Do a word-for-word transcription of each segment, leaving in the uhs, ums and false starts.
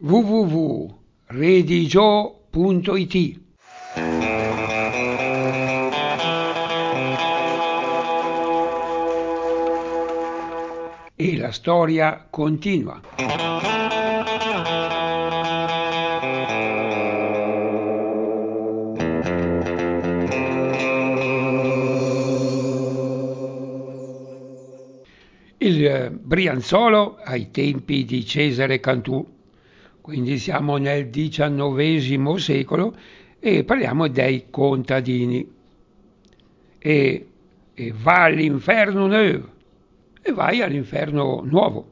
w w w punto redigio punto it. E la storia continua. Il Brianzolo ai tempi di Cesare Cantù, quindi siamo nel diciannovesimo secolo e parliamo dei contadini. E, e va all'inferno nuovo e vai all'inferno nuovo.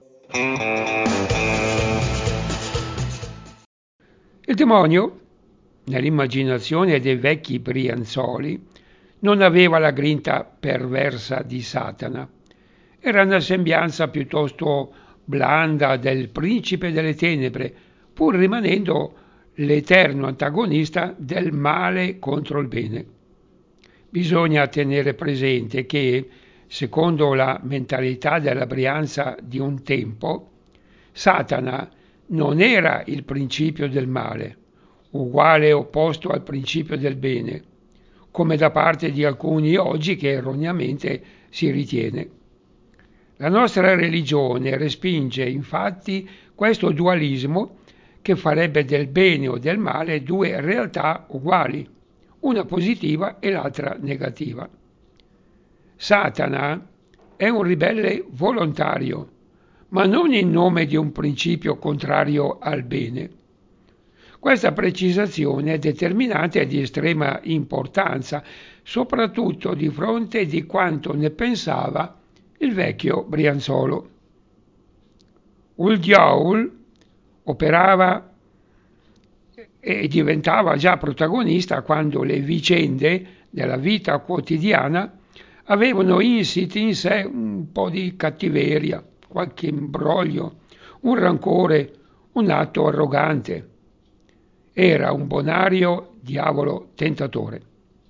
Il demonio, nell'immaginazione dei vecchi Brianzoli, non aveva la grinta perversa di Satana. Era una sembianza piuttosto blanda del principe delle tenebre, pur rimanendo l'eterno antagonista del male contro il bene. Bisogna tenere presente che, secondo la mentalità della Brianza di un tempo, Satana non era il principio del male, uguale e opposto al principio del bene, come da parte di alcuni oggi che erroneamente si ritiene. La nostra religione respinge infatti questo dualismo che farebbe del bene o del male due realtà uguali, una positiva e l'altra negativa. Satana è un ribelle volontario, ma non in nome di un principio contrario al bene. Questa precisazione è determinante e di estrema importanza, soprattutto di fronte di quanto ne pensava il vecchio Brianzolo. Il diavolo operava e diventava già protagonista quando le vicende della vita quotidiana avevano insiti in sé un po' di cattiveria, qualche imbroglio, un rancore, un atto arrogante. Era un bonario diavolo tentatore.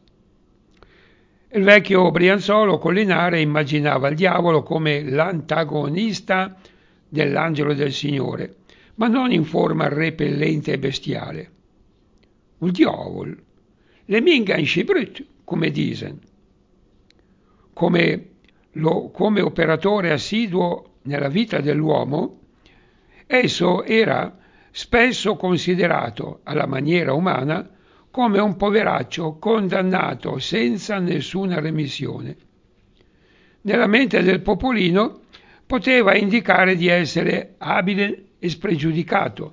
Il vecchio Brianzolo collinare immaginava il diavolo come l'antagonista dell'angelo del Signore, ma non in forma repellente e bestiale. Il diavolo, le minganci brut, come dicen. Come, lo, come operatore assiduo nella vita dell'uomo, esso era spesso considerato alla maniera umana come un poveraccio condannato senza nessuna remissione. Nella mente del popolino poteva indicare di essere abile e spregiudicato,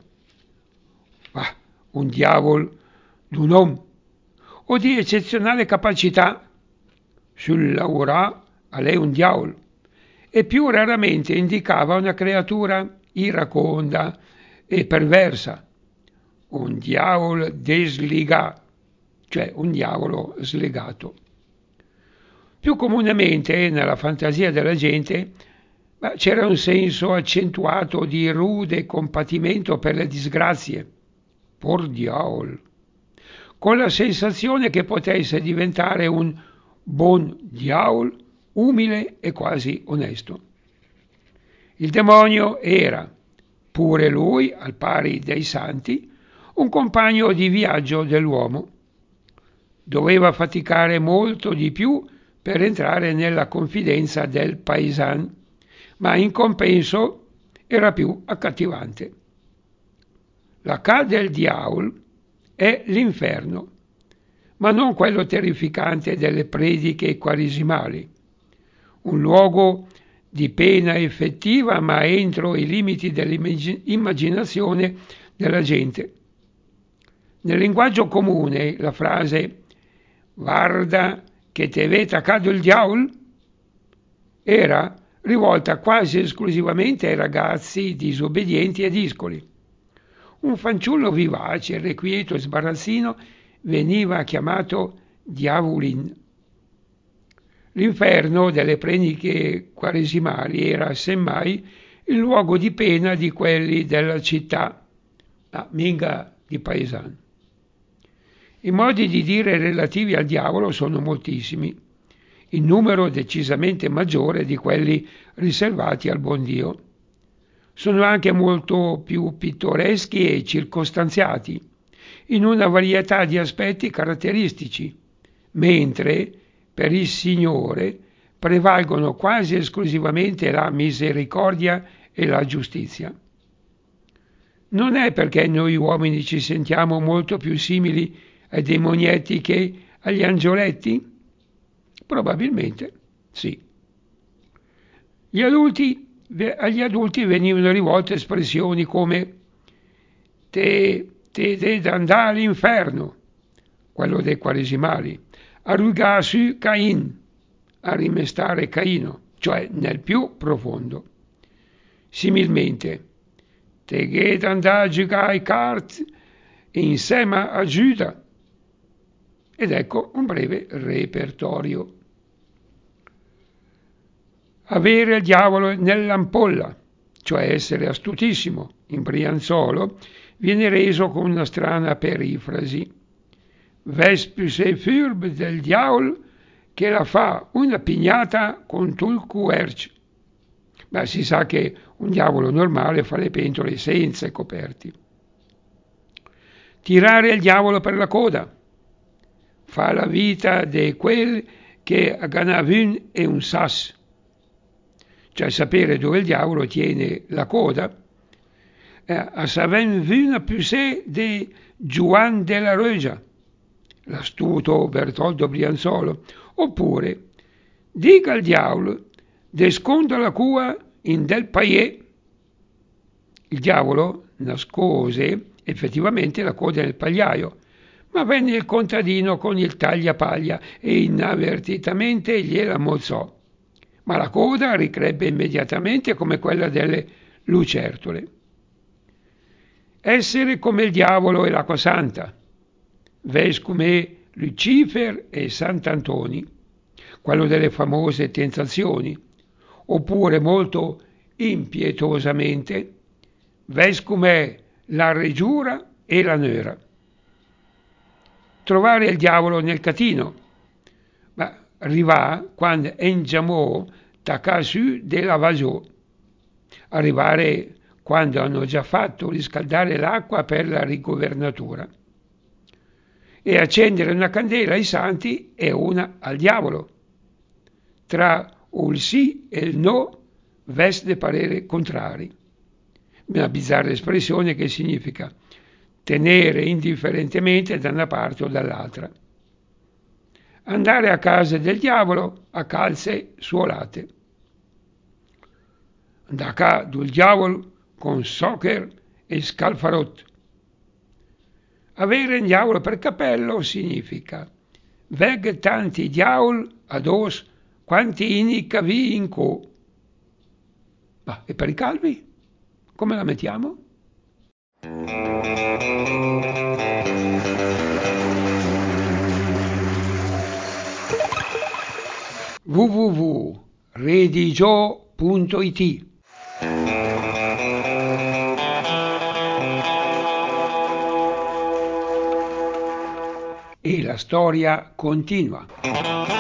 ah, un diavolo d'un uomo, o di eccezionale capacità, sul lavorà a lei un diavolo, e più raramente indicava una creatura iraconda e perversa, un diavolo desligato, cioè un diavolo slegato. Più comunemente nella fantasia della gente c'era un senso accentuato di rude compatimento per le disgrazie, por diavolo, con la sensazione che potesse diventare un buon diavolo, umile e quasi onesto. Il demonio era, pure lui, al pari dei santi, un compagno di viaggio dell'uomo. Doveva faticare molto di più per entrare nella confidenza del paesan, ma in compenso era più accattivante. La ca del diavolo è l'inferno, ma non quello terrificante delle prediche quaresimali, un luogo di pena effettiva ma entro i limiti dell'immaginazione della gente. Nel linguaggio comune la frase «Guarda che te ve taccato il diavolo» era rivolta quasi esclusivamente ai ragazzi disobbedienti e discoli. Un fanciullo vivace, irrequieto e sbarazzino veniva chiamato diavolin. L'inferno delle prediche quaresimali era semmai il luogo di pena di quelli della città, ma minga di paesani. I modi di dire relativi al diavolo sono moltissimi, in numero decisamente maggiore di quelli riservati al buon Dio. sono anche molto più pittoreschi e circostanziati, in una varietà di aspetti caratteristici, mentre per il Signore prevalgono quasi esclusivamente la misericordia e la giustizia. Non è perché noi uomini ci sentiamo molto più simili ai demonietti che agli angioletti? Probabilmente sì. Gli adulti, agli adulti venivano rivolte espressioni come te, te devi andare all'inferno, quello dei quaresimali, a rugarsi Cain, a rimestare Caino, cioè nel più profondo. Similmente, te devi andare a giocare ai kart insieme a Giuda. Ed ecco un breve repertorio. Avere il diavolo nell'ampolla, cioè essere astutissimo, in Brianzolo, viene reso con una strana perifrasi. Vespi sei furb del diavolo che la fa una pignata con tul querci. Beh, si sa che un diavolo normale fa le pentole senza i coperti. Tirare il diavolo per la coda. Fa la vita di quel che a Ganavun è un sas, cioè sapere dove il diavolo tiene la coda. Eh, a saven vuna pusè di Juan della Roja, l'astuto Bertoldo Brianzolo, oppure dica al diavolo de sconda la cua in del paiè. Il diavolo nascose effettivamente la coda nel pagliaio, ma venne il contadino con il tagliapaglia e inavvertitamente gliela mozzò. Ma la coda ricrebbe immediatamente come quella delle lucertole. Essere come il diavolo e l'acqua santa, ves come Lucifer e Sant'Antoni, quello delle famose tentazioni, oppure molto impietosamente, ves come la regiura e la nera. Trovare il diavolo nel catino, ma arriva quando engiamò Takasu della Vasò, arrivare quando hanno già fatto riscaldare l'acqua per la rigovernatura, e accendere una candela ai santi e una al diavolo. Tra il sì e il no veste parere contrari. Una bizzarra espressione che significa tenere indifferentemente da una parte o dall'altra. Andare a casa del diavolo a calze suolate. Da cá del diavolo con soccer e scalfarot. Avere il diavolo per capello significa veg tanti diavol ad os quanti inni cavi in co. Ma e per i calvi? Come la mettiamo? w w w punto redigio punto i t E la storia continua.